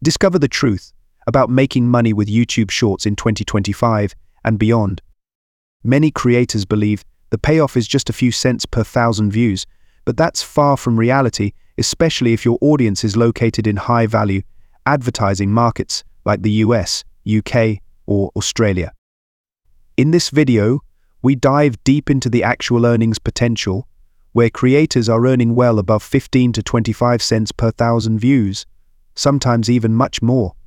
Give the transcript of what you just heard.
Discover the truth about making money with YouTube Shorts in 2025 and beyond. Many creators believe the payoff is just a few cents per 1,000 views, but that's far from reality, especially if your audience is located in high-value advertising markets like the US, UK, or Australia. In this video, we dive deep into the actual earnings potential, where creators are earning well above 15 to 25 cents per 1,000 views, sometimes even much more.